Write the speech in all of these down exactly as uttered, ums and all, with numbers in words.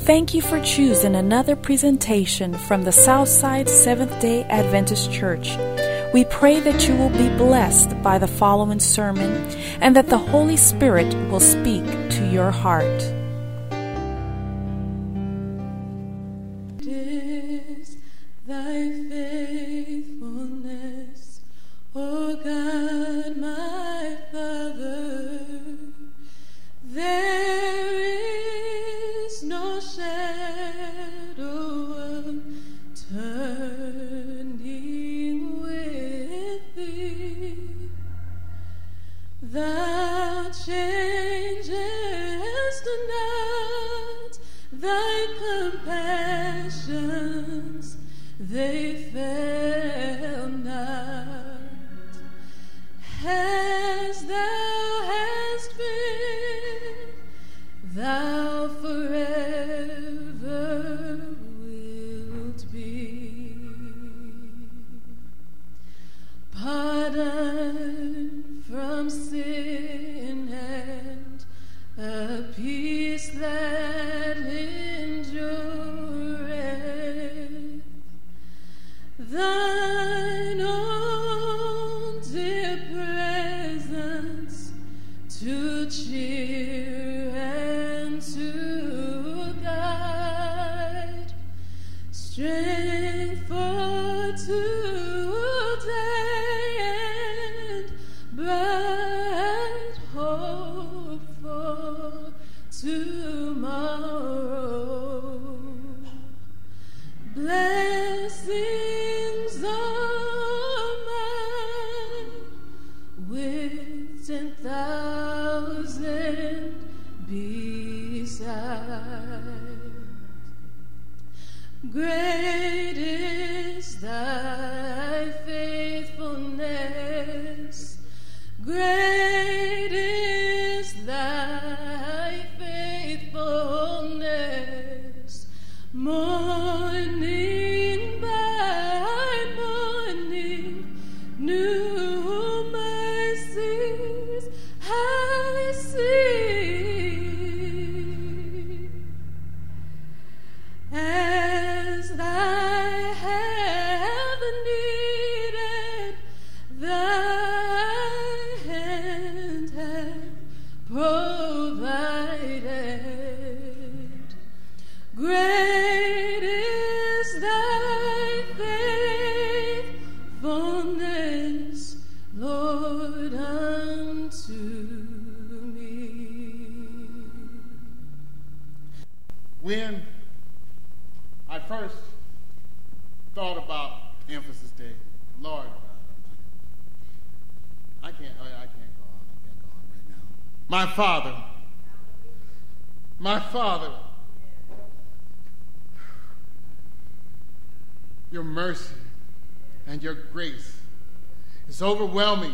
Thank you for choosing another presentation from the Southside Seventh-day Adventist Church. We pray that you will be blessed by the following sermon and that the Holy Spirit will speak to your heart. It is thy faithfulness, O God, my Father. There is no shadow of turning with thee. Thou changest not, thy compassions, they fail not. As thou hast been, thou forever wilt be. Pardon from sin and a peace that endureth. Thine own dear presence to cheer and to guide, strength for today and bright hope for tomorrow. Blessings are mine with ten thousand beside. Great is thy faithfulness, great is thy faithfulness. Morning by morning, new mercies I see. As thy have needed, thy hand hath provided. Great is thy faithfulness, Lord, unto me. When I first thought about Emphasis Day, Lord, I can't, I can't go on, I can't go on right now. My Father, my Father, your mercy and your grace is overwhelming.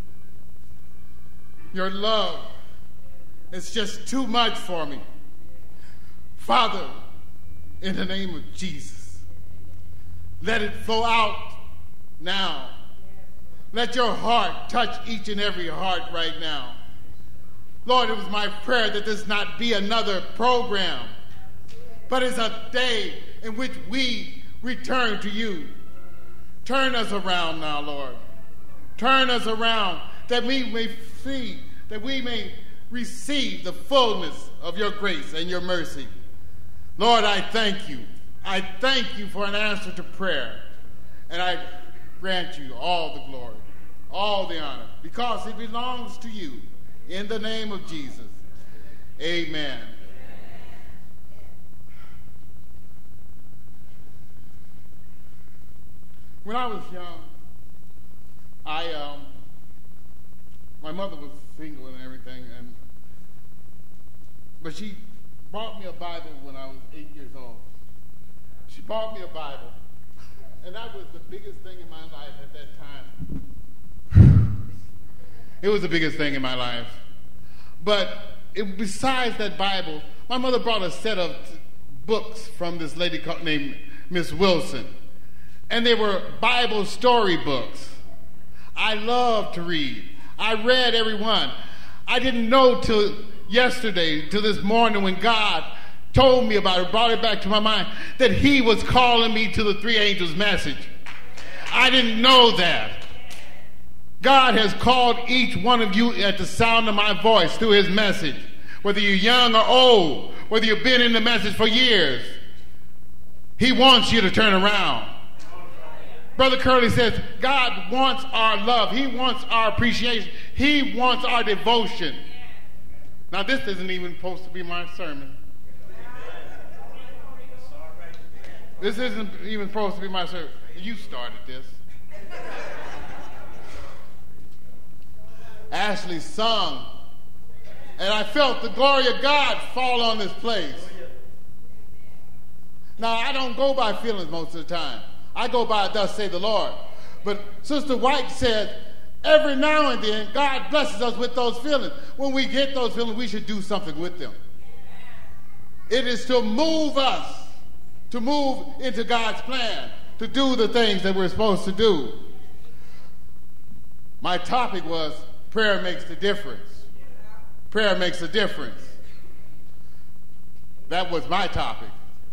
Your love is just too much for me. Father, in the name of Jesus, let it flow out now. Let your heart touch each and every heart right now. Lord, it was my prayer that this not be another program, but it's a day in which we return to you. Turn us around now, Lord. Turn us around that we may see, that we may receive the fullness of your grace and your mercy. Lord, I thank you. I thank you for an answer to prayer. And I grant you all the glory, all the honor, because it belongs to you. In the name of Jesus, amen. When I was young, I um, my mother was single and everything, and but she bought me a Bible when I was eight years old. She bought me a Bible, and that was the biggest thing in my life at that time. It was the biggest thing in my life. But it, besides that Bible, my mother brought a set of t- books from this lady called, named Miss Wilson. And they were Bible story books. I love to read. I read every one. I didn't know till yesterday, till this morning, when God told me about it, brought it back to my mind, that he was calling me to the three angels message. I didn't know that. God has called each one of you at the sound of my voice through his message. Whether you're young or old, whether you've been in the message for years, he wants you to turn around. Brother Curley says, God wants our love. He wants our appreciation. He wants our devotion. Now, this isn't even supposed to be my sermon. This isn't even supposed to be my sermon. You started this. Ashley sung, and I felt the glory of God fall on this place. Now, I don't go by feelings most of the time. I go by thus say the Lord. But Sister White said, every now and then, God blesses us with those feelings. When we get those feelings, we should do something with them. It is to move us, to move into God's plan, to do the things that we're supposed to do. My topic was, prayer makes the difference. Prayer makes a difference. That was my topic.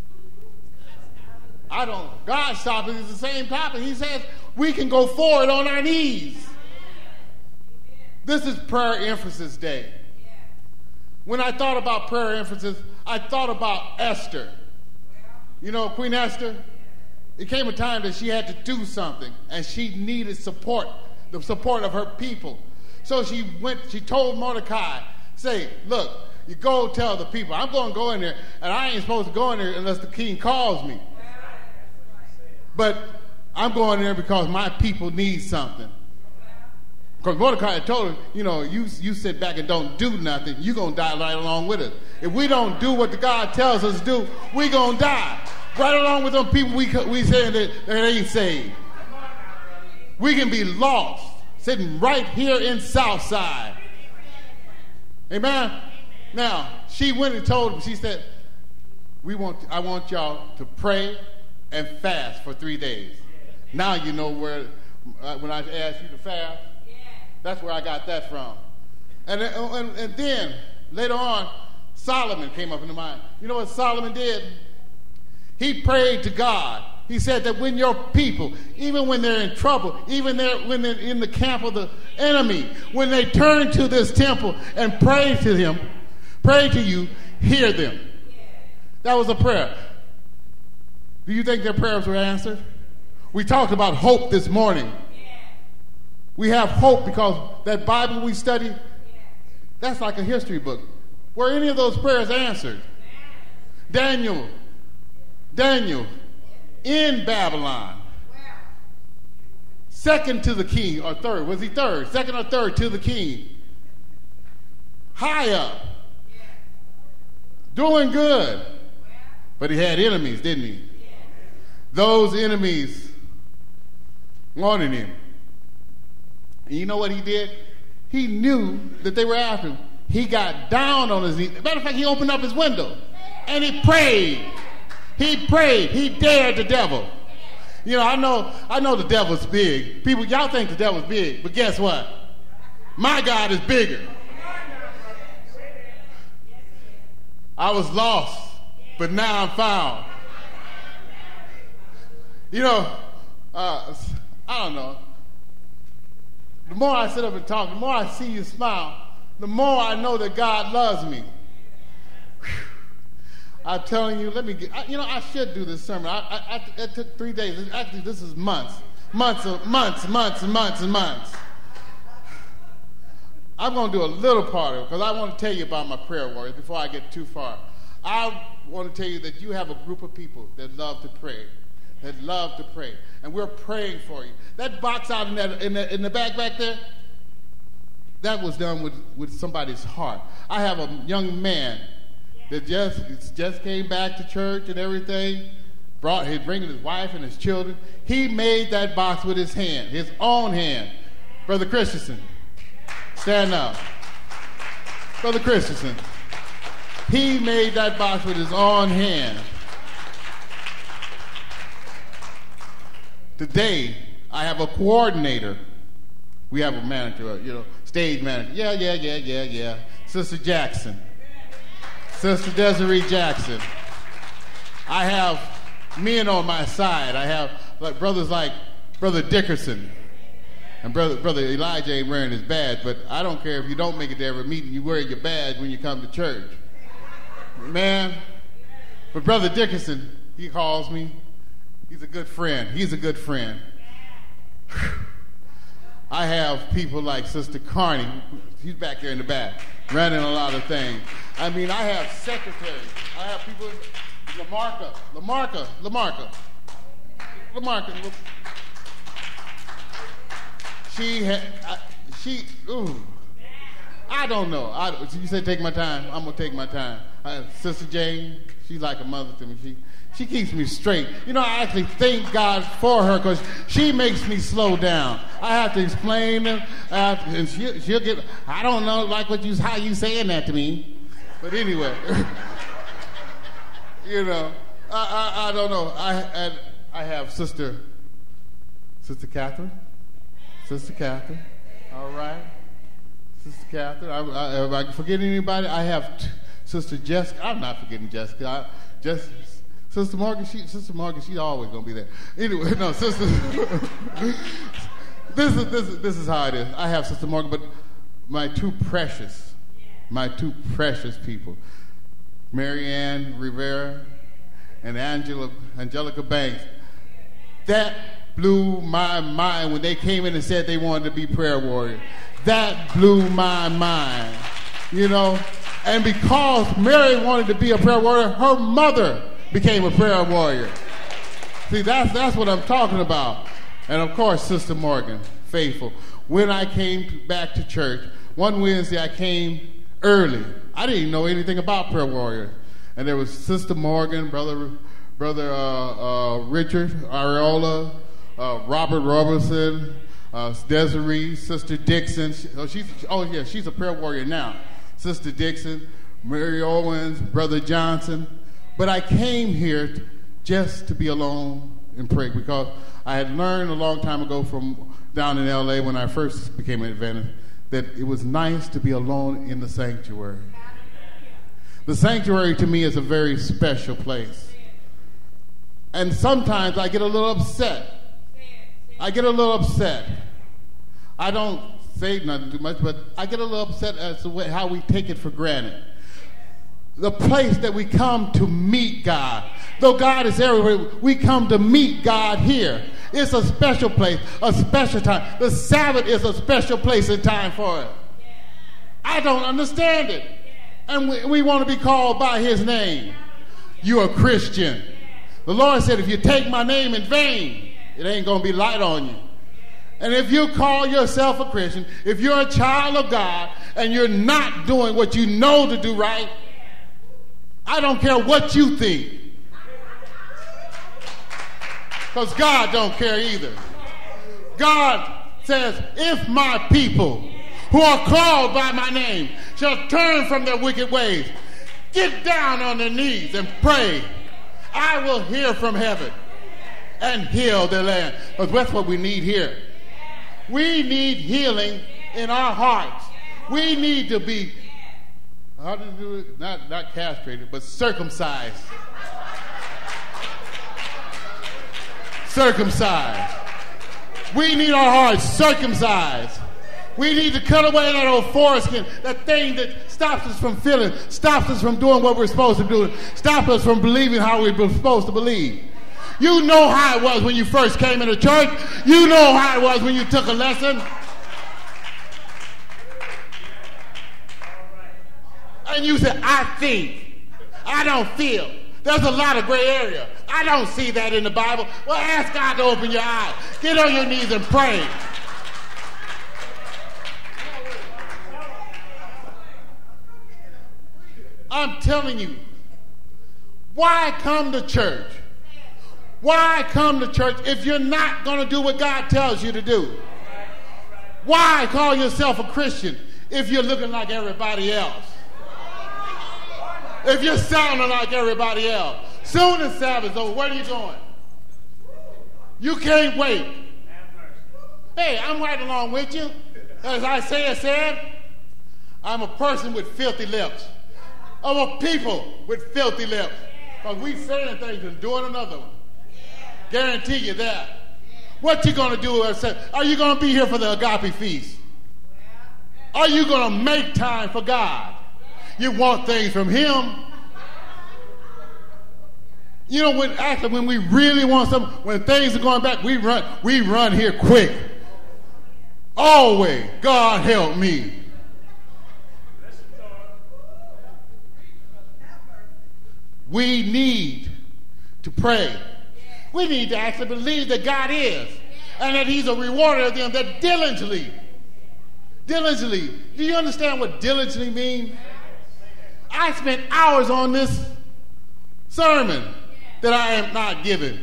I don't, God's topic is the same topic. He says we can go forward on our knees. This is prayer emphasis day. When I thought about prayer emphasis, I thought about Esther. You know, Queen Esther, it came a time that she had to do something, and she needed support, the support of her people. So she went, she told Mordecai, say, look, you go tell the people, I'm going to go in there, and I ain't supposed to go in there unless the king calls me. But I'm going there because my people need something. Because Mordecai had told him, you know, you, you sit back and don't do nothing, you're going to die right along with us. If we don't do what the God tells us to do, we're going to die. Right along with them people we we saying that, that ain't saved. We can be lost sitting right here in Southside. Amen? Now, she went and told him, she said, "We want, I want y'all to pray and fast for three days. Now you know where, uh, when I asked you to fast, that's where I got that from. And, and, and then, later on, Solomon came up into mind. You know what Solomon did? He prayed to God. He said that when your people, even when they're in trouble, even they're, when they're in the camp of the enemy, when they turn to this temple and pray to him, pray to you, hear them. That was a prayer. Do you think their prayers were answered? We talked about hope this morning. We have hope because that Bible we study, that's like a history book. Were any of those prayers answered? Daniel, Daniel, in Babylon, second to the king, or third, was he third? Second or third to the king. High up, doing good. But he had enemies, didn't he? Those enemies wanted him. And you know what he did? He knew that they were after him. He got down on his knees. Matter of fact, he opened up his window and he prayed. He prayed. He dared the devil. You know, I know, I know the devil's big. People, y'all think the devil's big, but guess what? My God is bigger. I was lost, but now I'm found. You know, uh, I don't know. The more I sit up and talk, the more I see you smile, the more I know that God loves me. Whew. I'm telling you, let me get, I, you know, I should do this sermon. I, I, I, it took three days. Actually, this is months. Months, of, months, months, and months, and months. I'm going to do a little part of it because I want to tell you about my prayer warriors before I get too far. I want to tell you that you have a group of people that love to pray. That love to pray, and we're praying for you. That box out in, that, in, the, in the back back there, that was done with, with somebody's heart. I have a young man that just just came back to church and everything, brought he's bringing his wife and his children. He made that box with his hand, his own hand. Brother Christensen, stand up. Brother Christensen, he made that box with his own hand. Today, I have a coordinator. We have a manager, you know, stage manager. Yeah, yeah, yeah, yeah, yeah. Sister Jackson. Sister Desiree Jackson. I have men on my side. I have like brothers like Brother Dickerson. And brother, brother Elijah ain't wearing his badge, but I don't care if you don't make it to every meeting, you wear your badge when you come to church. Man, but Brother Dickerson, he calls me. He's a good friend. He's a good friend. I have people like Sister Carney. She's back there in the back, running a lot of things. I mean, I have secretaries. I have people, Lamarca, Lamarca, Lamarca, Lamarca. She had, I, she, ooh, I don't know. I, you said take my time. I'm gonna take my time. I, Sister Jane, she's like a mother to me. She, she keeps me straight. You know, I actually thank God for her because she makes me slow down. I have to explain them, uh, and she, she'll get. I don't know, like what you, how you saying that to me, but anyway, you know, I, I, I don't know. I, I, I have Sister, Sister Catherine. Sister Catherine, all right. Sister Catherine, I, I, if I forget anybody, I have t- Sister Jessica. I'm not forgetting Jessica. I, just Sister Morgan. She, Sister Morgan. She's always gonna be there. Anyway, no, Sister. this is this is this is how it is. I have Sister Morgan, but my two precious, my two precious people, Mary Ann Rivera and Angela Angelica Banks. That blew my mind when they came in and said they wanted to be prayer warriors. That blew my mind, you know. And because Mary wanted to be a prayer warrior, her mother became a prayer warrior. See, that's that's what I'm talking about. And of course, Sister Morgan, faithful. When I came back to church, one Wednesday I came early. I didn't know anything about prayer warriors. And there was Sister Morgan, Brother Brother uh, uh, Richard Areola, Uh, Robert Robertson, uh, Desiree, Sister Dixon. She, oh, she's, oh, yeah, she's a prayer warrior now. Sister Dixon, Mary Owens, Brother Johnson. But I came here t- just to be alone and pray because I had learned a long time ago from down in L A when I first became an Adventist that it was nice to be alone in the sanctuary. The sanctuary to me is a very special place. And sometimes I get a little upset. I get a little upset. I don't say nothing too much, but I get a little upset as to way, how we take it for granted. The place that we come to meet God. Though God is everywhere, we come to meet God here. It's a special place, a special time. The Sabbath is a special place and time for it. I don't understand it. And we, we want to be called by his name. You're a Christian. The Lord said, if you take my name in vain, it ain't going to be light on you. And if you call yourself a Christian, if you're a child of God and you're not doing what you know to do right, I don't care what you think. Because God don't care either. God says, if my people who are called by my name shall turn from their wicked ways, get down on their knees and pray, I will hear from heaven and heal their land. Because that's what we need here. We need healing in our hearts. We need to be, how do you do it? Not, not castrated, but circumcised. Circumcised. We need our hearts circumcised. We need to cut away that old foreskin, that thing that stops us from feeling, stops us from doing what we're supposed to do, stops us from believing how we're supposed to believe. You know how it was when you first came into church. You know how it was when you took a lesson. And you said, I think. I don't feel. There's a lot of gray area. I don't see that in the Bible. Well, ask God to open your eyes. Get on your knees and pray. I'm telling you, why come to church? Why come to church if you're not going to do what God tells you to do? Why call yourself a Christian if you're looking like everybody else? If you're sounding like everybody else? Soon as Sabbath's over, where are you going? You can't wait. Hey, I'm right along with you. As Isaiah said, I'm a person with filthy lips. of a people with filthy lips. Because we saying things and doing another one. Guarantee you that. What you going to do? Are you going to be here for the agape feast? Are you going to make time for God? You want things from him. You know, when actually when we really want something, when things are going back, we run, we run here quick. Always, God help me. We need to pray. We need to actually believe that God is, and that he's a rewarder of them that diligently, diligently. Do you understand what diligently means? I spent hours on this sermon that I am not giving.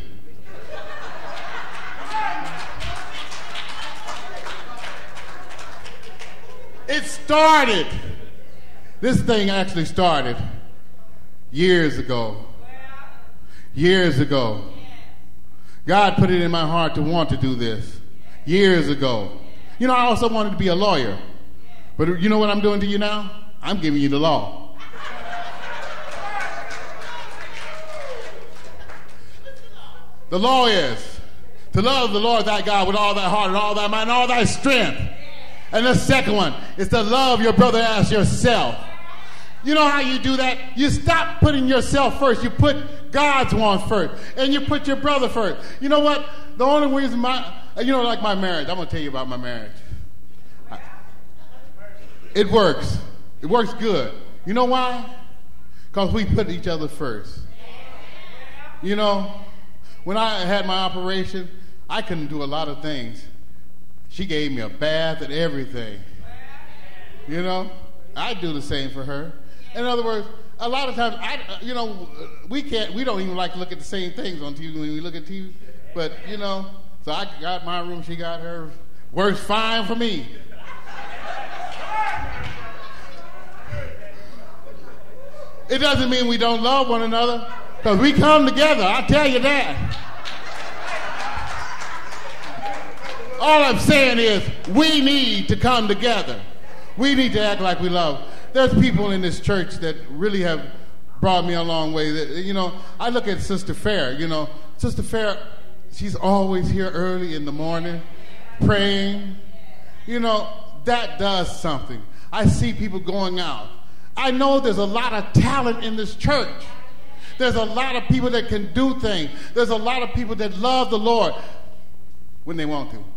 It started, this thing actually started years ago. Years ago. God put it in my heart to want to do this. Years ago. You know, I also wanted to be a lawyer. But you know what I'm doing to you now? I'm giving you the law. The law is to love the Lord thy God with all thy heart and all thy mind and all thy strength. And the second one is to love your brother as yourself. You know how you do that? You stop putting yourself first. You put God's one first. And you put your brother first. You know what? The only reason my, you know, like my marriage. I'm going to tell you about my marriage. It works. It works good. You know why? Because we put each other first. You know, when I had my operation, I couldn't do a lot of things. She gave me a bath and everything. You know, I do the same for her. In other words, a lot of times, I, you know, we can't, we don't even like to look at the same things on T V when we look at T V. But, you know, so I got my room, she got her. Works fine for me. It doesn't mean we don't love one another, because we come together, I tell you that. All I'm saying is we need to come together. We need to act like we love. There's people in this church that really have brought me a long way. That, you know, I look at Sister Fair. You know, Sister Fair, she's always here early in the morning praying. You know, that does something. I see people going out. I know there's a lot of talent in this church. There's a lot of people that can do things. There's a lot of people that love the Lord when they want to.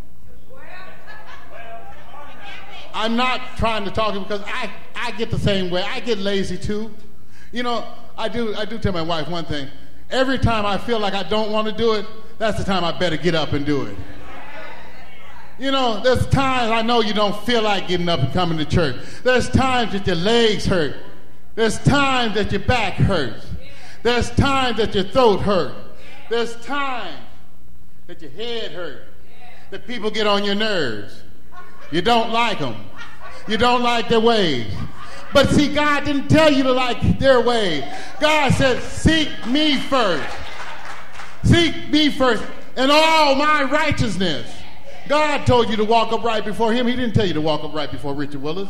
I'm not trying to talk because I, I get the same way. I get lazy too. You know, I do I do tell my wife one thing. Every time I feel like I don't want to do it, that's the time I better get up and do it. You know, there's times I know you don't feel like getting up and coming to church. There's times that your legs hurt. There's times that your back hurts. There's times that your throat hurts. There's times that your head hurts. That people get on your nerves. You don't like them. You don't like their ways. But see, God didn't tell you to like their ways. God said, seek me first. Seek me first and all my righteousness. God told you to walk upright before him. He didn't tell you to walk upright before Richard Willis.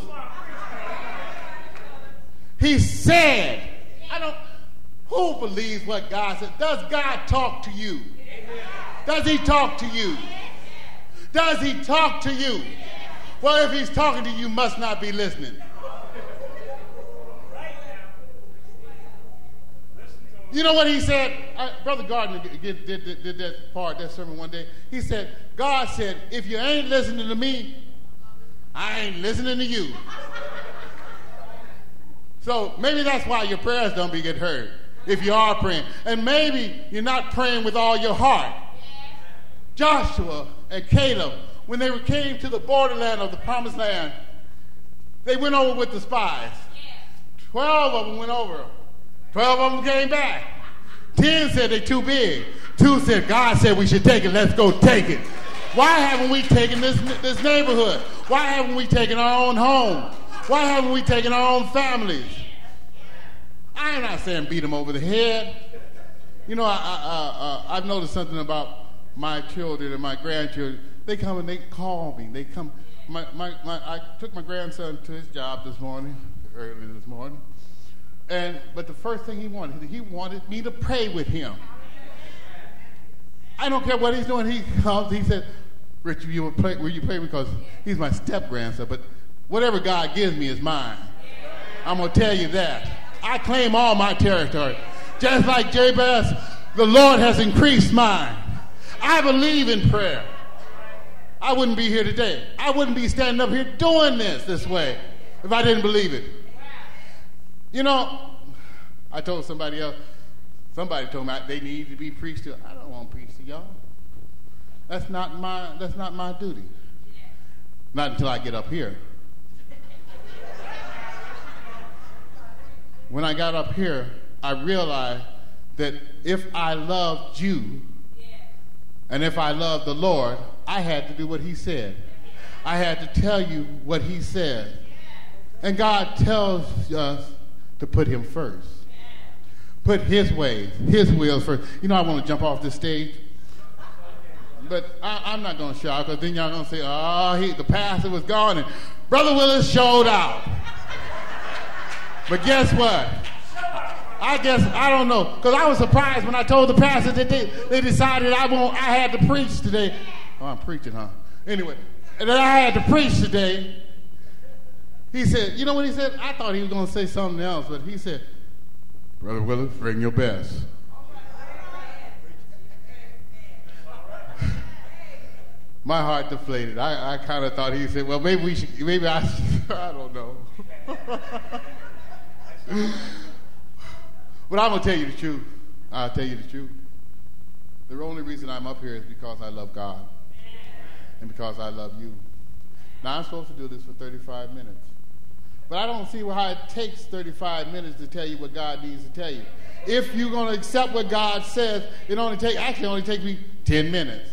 He said, I don't, who believes what God said? Does God talk to you? Does he talk to you? Does he talk to you? Well, if he's talking to you, you must not be listening. You know what he said? I, Brother Gardner did, did, did, did that part, that sermon one day. He said, God said, if you ain't listening to me, I ain't listening to you. So maybe that's why your prayers don't be get heard, if you are praying. And maybe you're not praying with all your heart. Joshua and Caleb, when they came to the borderland of the promised land, they went over with the spies. Twelve of them went over. Twelve of them came back. Ten said they're too big. Two said, God said we should take it. Let's go take it. Why haven't we taken this, this neighborhood? Why haven't we taken our own home? Why haven't we taken our own families? I'm not saying beat them over the head. You know, I, I, I, I've noticed something about my children and my grandchildren. They come and they call me. They come. My, my, my, I took my grandson to his job this morning, early this morning. And but the first thing he wanted, he wanted me to pray with him. I don't care what he's doing. He comes, he said, Richard, you will pray, will you pray because he's my step-grandson, but whatever God gives me is mine. I'm going to tell you that. I claim all my territory. Just like Jabez, the Lord has increased mine. I believe in prayer. I wouldn't be here today. I wouldn't be standing up here doing this this way if I didn't believe it. You know, I told somebody else, somebody told me they need to be preached to. I don't want to preach to y'all. That's not my, that's not my duty. Not until I get up here. When I got up here, I realized that if I loved you and if I loved the Lord, I had to do what he said. I had to tell you what he said. And God tells us to put him first. Put his ways, his wills first. You know, I want to jump off this stage, but I, I'm not going to shout because then y'all going to say, oh, he, the pastor was gone and Brother Willis showed out. But guess what? I guess, I don't know, because I was surprised when I told the pastor that they, they decided I won't, I had to preach today. Oh, I'm preaching, huh? Anyway, and then I had to preach today. He said, you know what he said? I thought he was going to say something else, but he said, Brother Willis, bring your best. My heart deflated. I, I kind of thought he said, well, maybe we should, maybe I should, I don't know. But I'm going to tell you the truth. I'll tell you the truth. The only reason I'm up here is because I love God and because I love you. Now, I'm supposed to do this for thirty-five minutes. But I don't see how it takes thirty-five minutes to tell you what God needs to tell you. If you're going to accept what God says, it only take, actually only takes me ten minutes.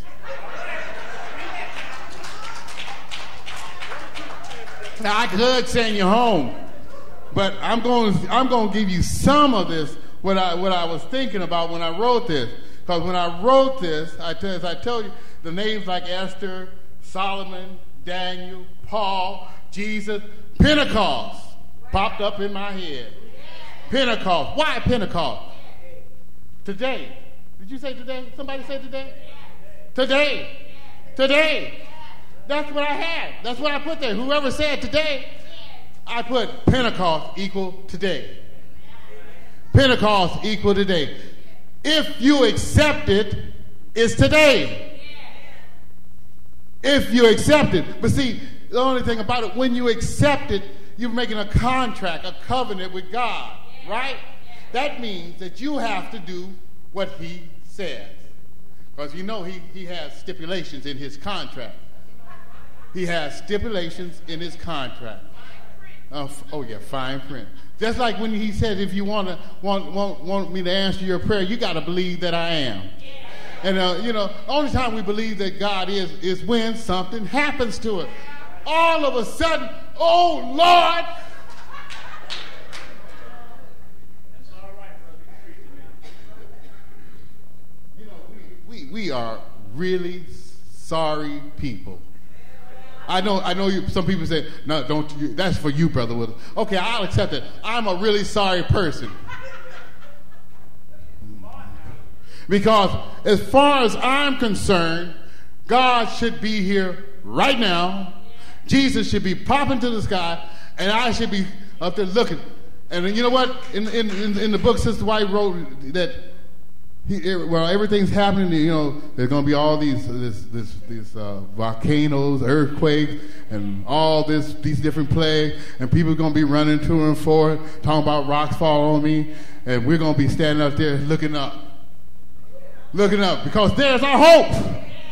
Now, I could send you home, but I'm going to, I'm going to give you some of this, what I, what I was thinking about when I wrote this. Because when I wrote this, I tell, as I told you, the names like Esther, Solomon, Daniel, Paul, Jesus, Pentecost popped up in my head. Pentecost. Why Pentecost? Today. Did you say today? Somebody say today? Today. Today. That's what I had. That's what I put there. Whoever said today, I put Pentecost equal today. Pentecost equal today. If you accept it, it's today. If you accept it. But see, the only thing about it, when you accept it, you're making a contract, a covenant with God, right? That means that you have to do what he says. Because you know he, he has stipulations in his contract. He has stipulations in his contract. Uh, oh, yeah, fine print. Just like when he said, if you want to want, want, want me to answer your prayer, you got to believe that I am. And, uh, you know, the only time we believe that God is, is when something happens to it. All of a sudden, oh, Lord. That's all right, brother. You know, we, we, we are really sorry people. I know, I know. You, some people say, "No, don't." You, that's for you, brother. Willis. Okay, I'll accept it. I'm a really sorry person because, as far as I'm concerned, God should be here right now. Jesus should be popping to the sky, and I should be up there looking. And you know what? In in in, in the book, Sister White wrote that. He, well, everything's happening. You know, there's going to be all these this, this, these uh, volcanoes, earthquakes, and all this these different plagues, and people are going to be running to and forth, talking about rocks fall on me, and we're going to be standing up there looking up, looking up, because there's our hope.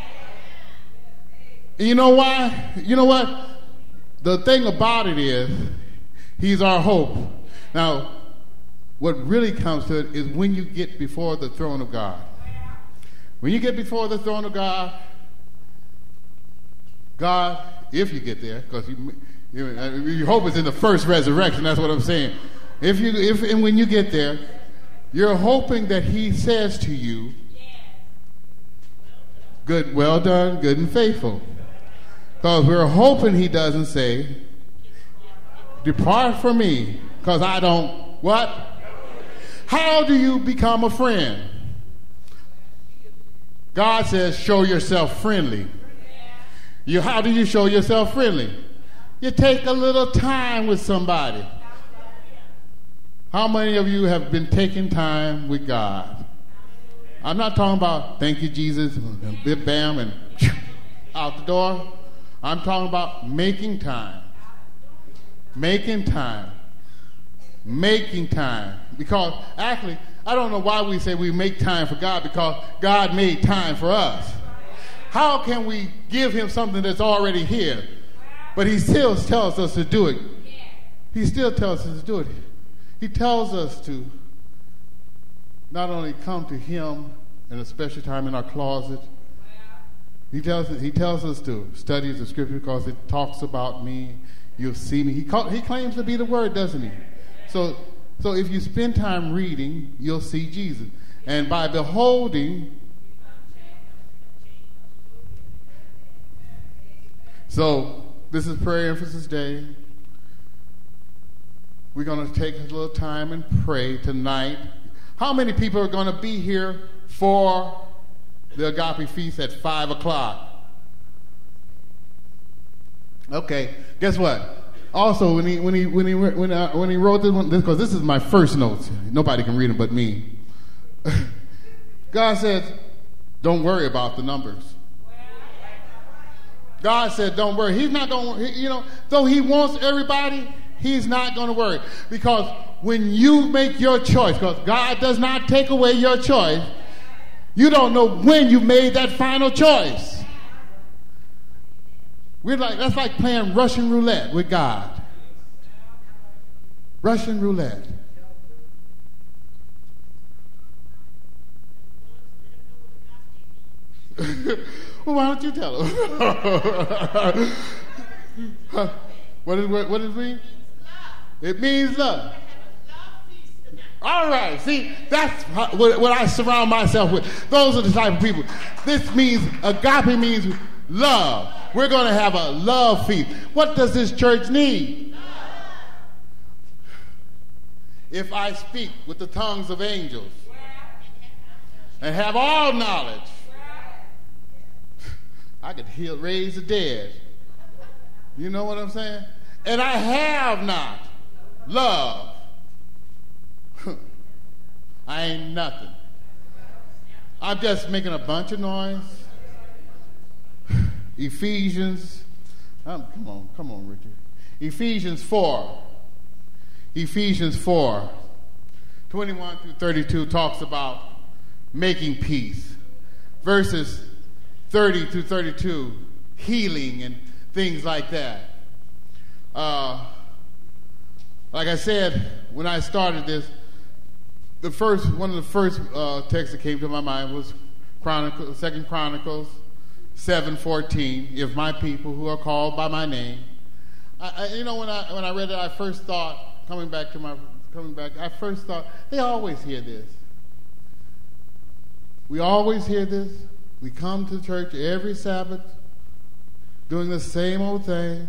And you know why? You know what? The thing about it is, he's our hope. Now, what really comes to it is when you get before the throne of God. When you get before the throne of God, God, if you get there, because you, you, your hope is in the first resurrection, that's what I'm saying. If you, if and when you get there, you're hoping that he says to you, good, well done, good and faithful. Because we're hoping he doesn't say, depart from me, because I don't, what? How do you become a friend? God says, show yourself friendly. You, how do you show yourself friendly? You take a little time with somebody. How many of you have been taking time with God? I'm not talking about thank you, Jesus, and bip bam, and out the door. I'm talking about making time. Making time. Making time. Because actually, I don't know why we say we make time for God, because God made time for us. How can we give him something that's already here? But he still tells us to do it. He still tells us to do it. He tells us to not only come to him in a special time in our closet. He tells he tells us to study the scripture because it talks about me. You'll see me. He call, he claims to be the word, doesn't he? So so if you spend time reading, you'll see Jesus. And by beholding, so this is Prayer Emphasis Day. We're going to take a little time and pray tonight. How many people are going to be here for the Agape Feast at five o'clock? Okay, guess what? Also, when he when he when he when uh, when he wrote this one, because this is my first notes. Nobody can read them but me. God said, "Don't worry about the numbers." God said, "Don't worry." He's not going to, you know, though he wants everybody, he's not going to worry. Because when you make your choice, because God does not take away your choice, you don't know when you made that final choice. We're like, that's like playing Russian roulette with God. Russian roulette. Well, why don't you tell them? What is what, what does it mean? It means love. All right, see, that's how, what, what I surround myself with. Those are the type of people. This means, agape means love. We're going to have a love feast. What does this church need? If I speak with the tongues of angels and have all knowledge, I could heal, raise the dead. You know what I'm saying? And I have not love. I ain't nothing. I'm just making a bunch of noise. Ephesians, um, come on, come on, Richard. Ephesians four. Ephesians four, twenty-one through thirty-two talks about making peace. Verses thirty through thirty-two, healing and things like that. Uh, like I said, when I started this, the first one of the first uh, texts that came to my mind was Chronicles, Second Chronicles seven fourteen. If my people who are called by my name, I, I, you know, when I when I read it, I first thought, coming back to my coming back, I first thought they always hear this. We always hear this. We come to church every Sabbath, doing the same old thing.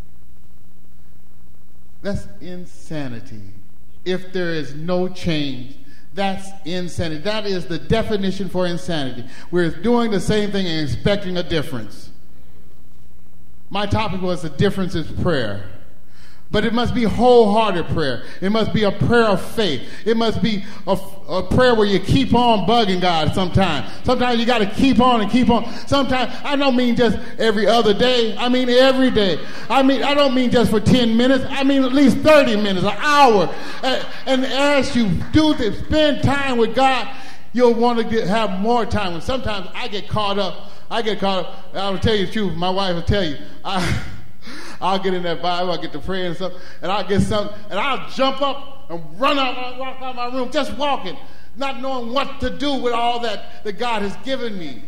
That's insanity. If there is no change, that's insanity. That is the definition for insanity. We're doing the same thing and expecting a difference. My topic was the difference is prayer. But it must be wholehearted prayer. It must be a prayer of faith. It must be a, a prayer where you keep on bugging God sometimes. Sometimes you got to keep on and keep on. Sometimes, I don't mean just every other day. I mean every day. I mean, I don't mean just for ten minutes. I mean at least thirty minutes, an hour. And, and as you do this, spend time with God, you'll want to get, have more time. And sometimes I get caught up. I get caught up. I'll tell you the truth. My wife will tell you. I... I'll get in that Bible, I'll get to praying and stuff, and I'll get something, and I'll jump up and run out, and walk out of my room, just walking, not knowing what to do with all that that God has given me.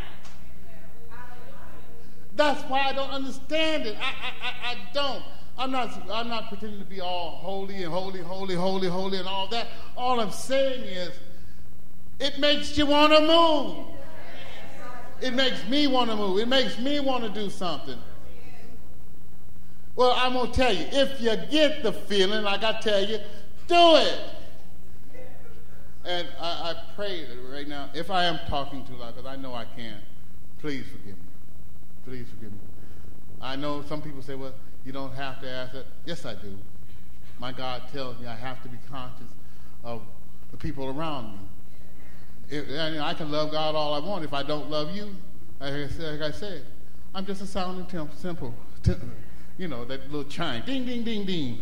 That's why I don't understand it. I, I, I, I don't. I'm not, I'm not pretending to be all holy and holy, holy, holy, holy, and all that. All I'm saying is, it makes you want to move. It makes me want to move. It makes me want to do something. Well, I'm going to tell you, if you get the feeling, like I tell you, do it. And I, I pray right now, if I am talking too loud, because I know I can, please forgive me. Please forgive me. I know some people say, well, you don't have to ask that. Yes, I do. My God tells me I have to be conscious of the people around me. If, I, mean, I can love God all I want. If I don't love you, like I said, like I said I'm just a sounding temp, simple, temp, you know, that little chime. Ding, ding, ding, ding.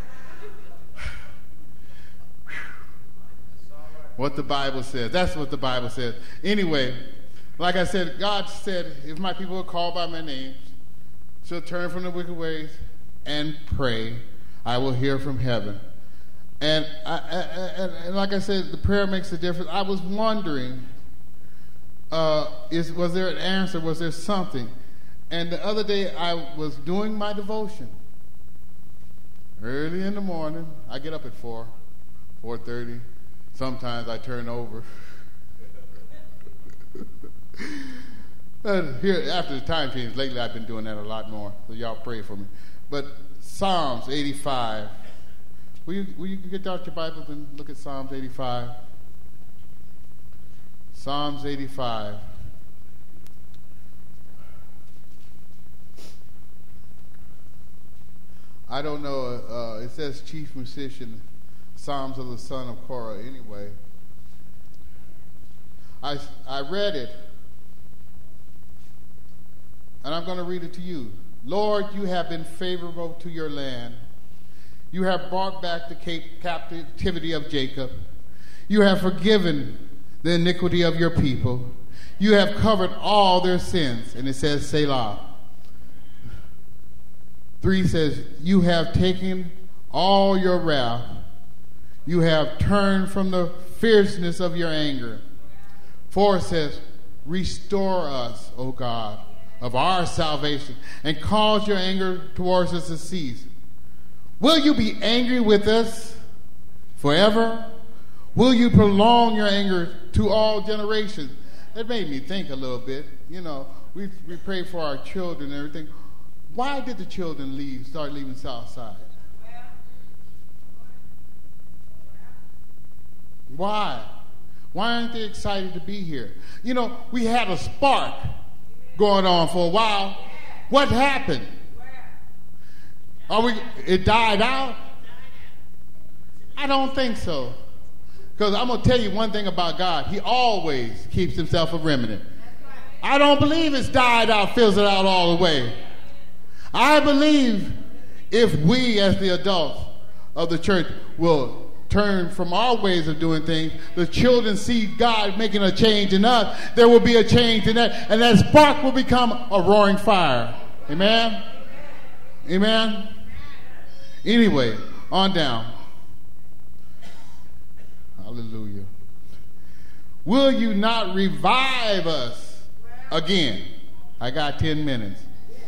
What the Bible says. That's what the Bible says. Anyway, like I said, God said, if my people are called by my name, shall turn from the wicked ways and pray, I will hear from heaven. And, I, I, and, and like I said, the prayer makes a difference. I was wondering, uh, is was there an answer? Was there something? And the other day, I was doing my devotion. Early in the morning, I get up at four, four thirty. Sometimes I turn over. And here, after the time change, lately I've been doing that a lot more. So y'all pray for me. But Psalms eighty-five. Will you, will you get out your Bibles and look at Psalms eighty-five? Psalms eighty-five. I don't know. Uh, it says chief musician, Psalms of the son of Korah. Anyway, I, I read it, and I'm going to read it to you. Lord, you have been favorable to your land. You have brought back the captivity of Jacob. You have forgiven the iniquity of your people. You have covered all their sins. And it says, Selah. Three says, you have taken all your wrath. You have turned from the fierceness of your anger. Four says, restore us, O God, of our salvation, and cause your anger towards us to cease. Will you be angry with us forever? Will you prolong your anger to all generations? That made me think a little bit. You know, we we pray for our children and everything. Why did the children leave, start leaving Southside? Why? Why aren't they excited to be here? You know, we had a spark going on for a while. What happened? Are we? It died out? I don't think so. Because I'm going to tell you one thing about God. He always keeps himself a remnant. I don't believe it's died out, fizzled out all the way. I believe if we as the adults of the church will turn from our ways of doing things, the children see God making a change in us, there will be a change in that, and that spark will become a roaring fire. Amen? Amen? Anyway, on down. Hallelujah. Will you not revive us again? I got ten minutes.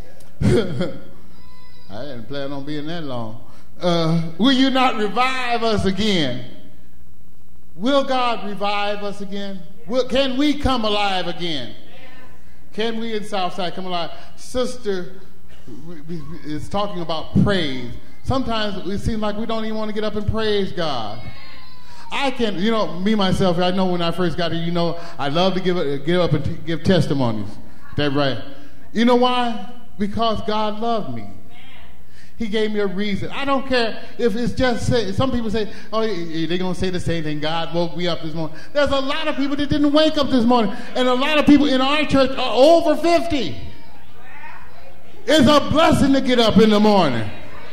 I didn't plan on being that long. Uh, will you not revive us again? Will God revive us again? Will, can we come alive again? Can we in Southside come alive? Sister is talking about praise. Sometimes it seems like we don't even want to get up and praise God. I can, you know, me, myself, I know when I first got here, you know, I love to give get up and t- give testimonies. That's right. You know why? Because God loved me. He gave me a reason. I don't care if it's just, say, some people say, oh, they're going to say the same thing. God woke me up this morning. There's a lot of people that didn't wake up this morning. And a lot of people in our church are over fifty. It's a blessing to get up in the morning.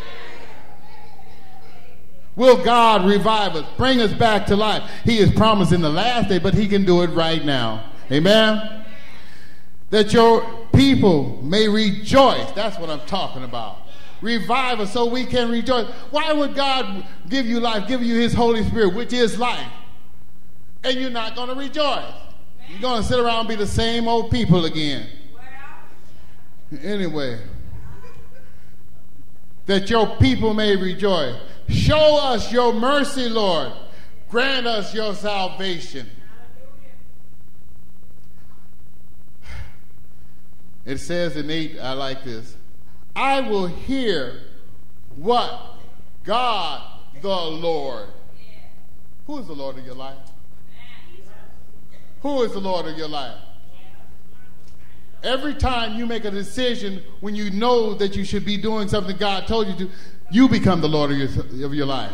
Will God revive us, bring us back to life? He is promised in the last day, but he can do it right now. Amen? That your people may rejoice. That's what I'm talking about. Revive us so we can rejoice. Why would God give you life, give you his Holy Spirit, which is life, and you're not going to rejoice? You're going to sit around and be the same old people again. Anyway, that your people may rejoice. Show us your mercy, Lord. Grant us your salvation. It says in eight, I like this. I will hear what God the Lord. Who is the Lord of your life? Who is the Lord of your life? Every time you make a decision when you know that you should be doing something God told you to, you become the Lord of your, of your life.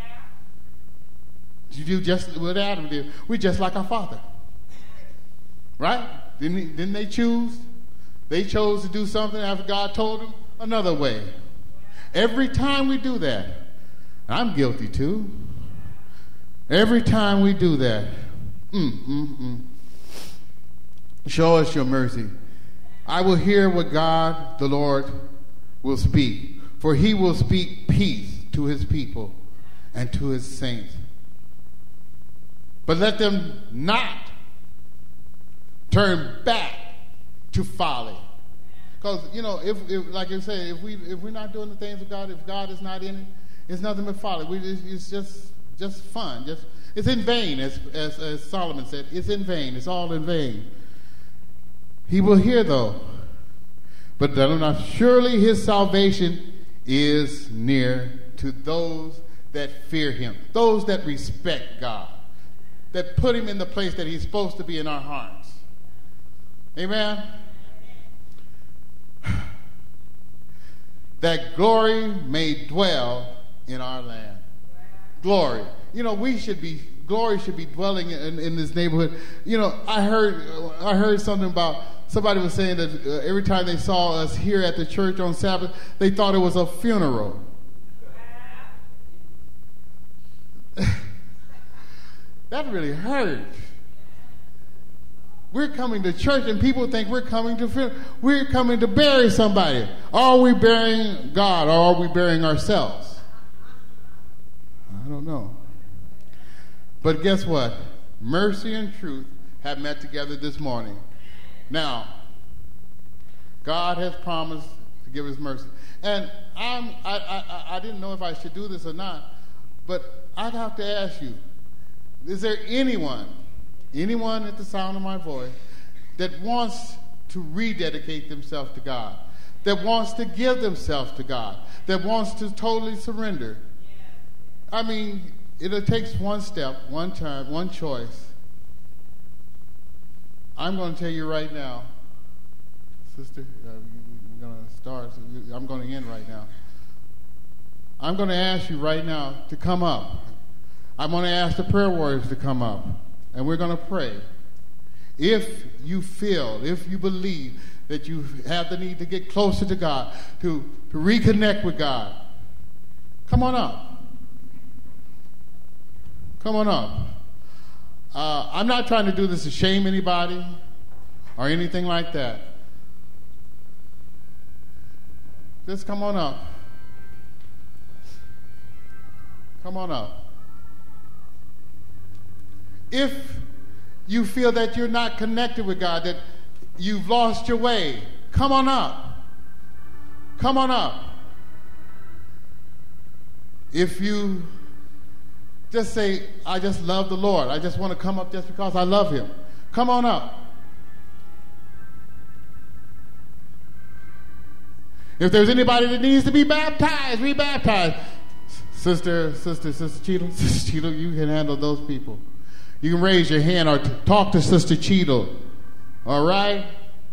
You do just what Adam did. We're just like our father. Right? Didn't, he, didn't they choose? They chose to do something after God told them another way. Every time we do that, I'm guilty too. Every time we do that, mm, mm, mm. Show us your mercy. I will hear what God, the Lord, will speak. For he will speak peace to his people and to his saints. But let them not turn back to folly. Because, you know, if, if like you say, if, we, if we're not doing the things of God, if God is not in it, it's nothing but folly. We, it's, it's just just fun. Just It's in vain, as, as, as Solomon said. It's in vain. It's all in vain. He will hear, though. But not surely his salvation is near to those that fear him, those that respect God, that put him in the place that he's supposed to be in our hearts. Amen? That glory may dwell in our land. Glory. You know, we should be, glory should be dwelling in, in this neighborhood. You know, I heard, I heard something about, somebody was saying that uh, every time they saw us here at the church on Sabbath, they thought it was a funeral. That really hurt. We're coming to church and people think we're coming to funeral. We're coming to bury somebody. Are we burying God or are we burying ourselves? I don't know. But guess what? Mercy and truth have met together this morning. Now, God has promised to give his mercy. And I'm, I, I, I didn't know if I should do this or not, but I have to ask you, is there anyone, anyone at the sound of my voice, that wants to rededicate themselves to God, that wants to give themselves to God, that wants to totally surrender? I mean, it takes one step, one time, one choice. I'm going to tell you right now, sister, uh, we're going to start, I'm going to end right now. I'm going to ask you right now to come up. I'm going to ask the prayer warriors to come up, and we're going to pray. If you feel, if you believe that you have the need to get closer to God, to, to reconnect with God, come on up. Come on up. Uh, I'm not trying to do this to shame anybody or anything like that. Just come on up. Come on up. If you feel that you're not connected with God, that you've lost your way, come on up. Come on up. If you just say, I just love the Lord, I just want to come up just because I love him, come on up. If there's anybody that needs to be baptized, re-baptized. Sister, sister, Sister Cheadle, Sister Cheadle, you can handle those people. You can raise your hand or t- talk to Sister Cheadle. All right?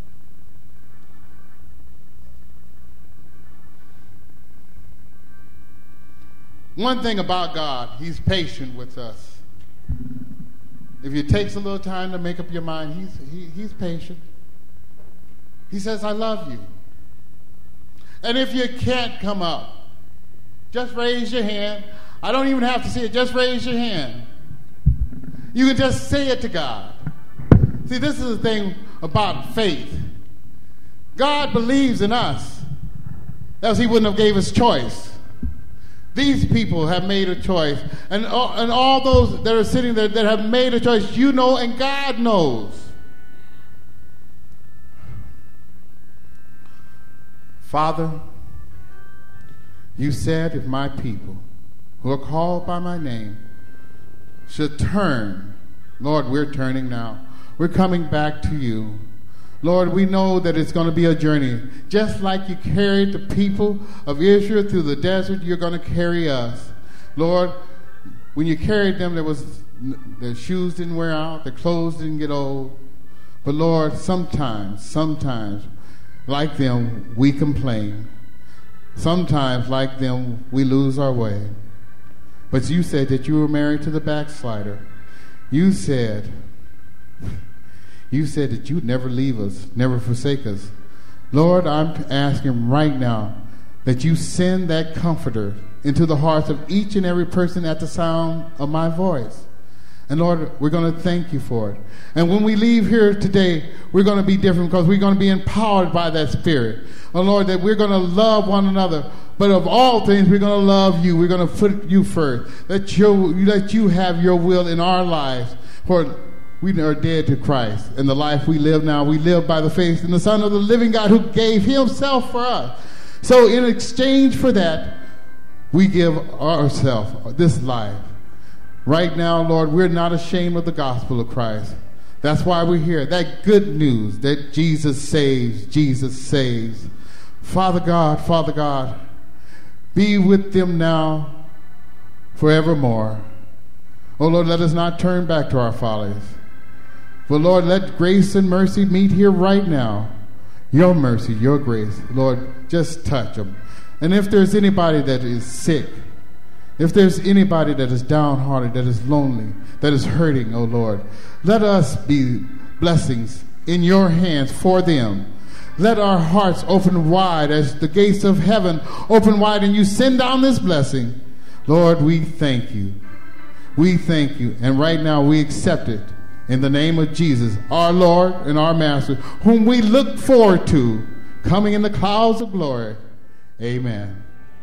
One thing about God, he's patient with us. If it takes a little time to make up your mind, he's, he, he's patient. He says, I love you. And if you can't come up, just raise your hand. I don't even have to see it. Just raise your hand. You can just say it to God. See, this is the thing about faith. God believes in us, else he wouldn't have gave us choice. These people have made a choice. And all, and all those that are sitting there that have made a choice, you know, and God knows. Father, you said if my people who are called by my name should turn, Lord, we're turning now. We're coming back to you. Lord, we know that it's going to be a journey. Just like you carried the people of Israel through the desert, you're going to carry us. Lord, when you carried them, there was their shoes didn't wear out, their clothes didn't get old. But Lord, sometimes, sometimes, like them, we complain. Sometimes, like them, we lose our way. But you said that you were married to the backslider. You said, you said that you'd never leave us, never forsake us. Lord, I'm asking right now that you send that comforter into the hearts of each and every person at the sound of my voice. And Lord, we're going to thank you for it. And when we leave here today, we're going to be different because we're going to be empowered by that Spirit. Oh Lord, that we're going to love one another. But of all things, we're going to love you. We're going to put you first. Let, your, let you have your will in our lives. For we are dead to Christ. And the life we live now, we live by the faith in the Son of the living God who gave himself for us. So in exchange for that, we give ourselves this life. Right now, Lord, we're not ashamed of the gospel of Christ. That's why we're here. That good news that Jesus saves, Jesus saves. Father God, Father God, be with them now forevermore. Oh, Lord, let us not turn back to our follies. But, Lord, let grace and mercy meet here right now. Your mercy, your grace. Lord, just touch them. And if there's anybody that is sick, if there's anybody that is downhearted, that is lonely, that is hurting, oh Lord, let us be blessings in your hands for them. Let our hearts open wide as the gates of heaven open wide and you send down this blessing. Lord, we thank you. We thank you. And right now we accept it in the name of Jesus, our Lord and our Master, whom we look forward to coming in the clouds of glory. Amen.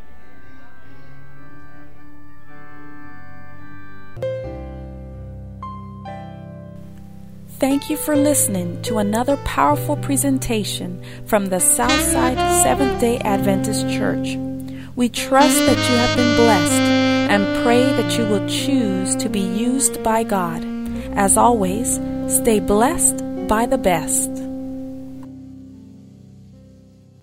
Thank you for listening to another powerful presentation from the Southside Seventh-day Adventist Church. We trust that you have been blessed and pray that you will choose to be used by God. As always, stay blessed by the best.